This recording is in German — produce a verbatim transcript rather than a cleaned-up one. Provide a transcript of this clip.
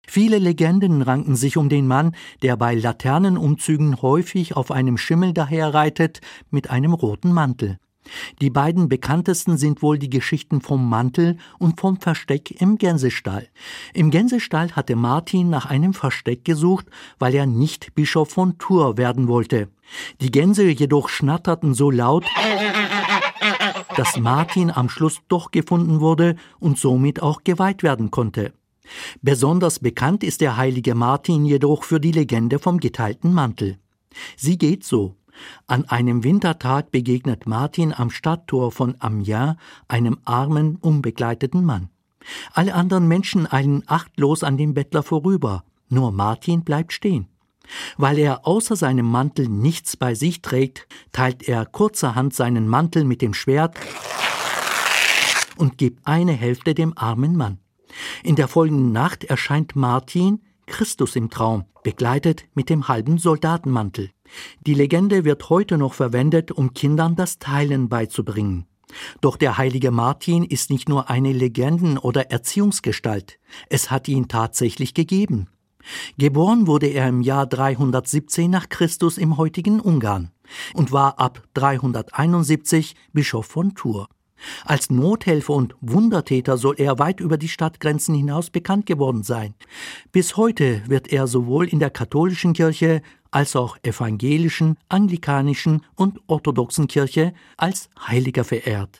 Viele Legenden ranken sich um den Mann, der bei Laternenumzügen häufig auf einem Schimmel daherreitet mit einem roten Mantel. Die beiden bekanntesten sind wohl die Geschichten vom Mantel und vom Versteck im Gänsestall. Im Gänsestall hatte Martin nach einem Versteck gesucht, weil er nicht Bischof von Tours werden wollte. Die Gänse jedoch schnatterten so laut, dass Martin am Schluss doch gefunden wurde und somit auch geweiht werden konnte. Besonders bekannt ist der heilige Martin jedoch für die Legende vom geteilten Mantel. Sie geht so: An einem Wintertag begegnet Martin am Stadttor von Amiens einem armen, unbegleiteten Mann. Alle anderen Menschen eilen achtlos an dem Bettler vorüber, nur Martin bleibt stehen. Weil er außer seinem Mantel nichts bei sich trägt, teilt er kurzerhand seinen Mantel mit dem Schwert und gibt eine Hälfte dem armen Mann. In der folgenden Nacht erscheint Martin Christus im Traum, begleitet mit dem halben Soldatenmantel. Die Legende wird heute noch verwendet, um Kindern das Teilen beizubringen. Doch der heilige Martin ist nicht nur eine Legenden- oder Erziehungsgestalt. Es hat ihn tatsächlich gegeben. Geboren wurde er im Jahr dreihundertsiebzehn nach Christus im heutigen Ungarn und war ab dreihunderteinundsiebzig Bischof von Tours. Als Nothelfer und Wundertäter soll er weit über die Stadtgrenzen hinaus bekannt geworden sein. Bis heute wird er sowohl in der katholischen Kirche als auch evangelischen, anglikanischen und orthodoxen Kirche als Heiliger verehrt.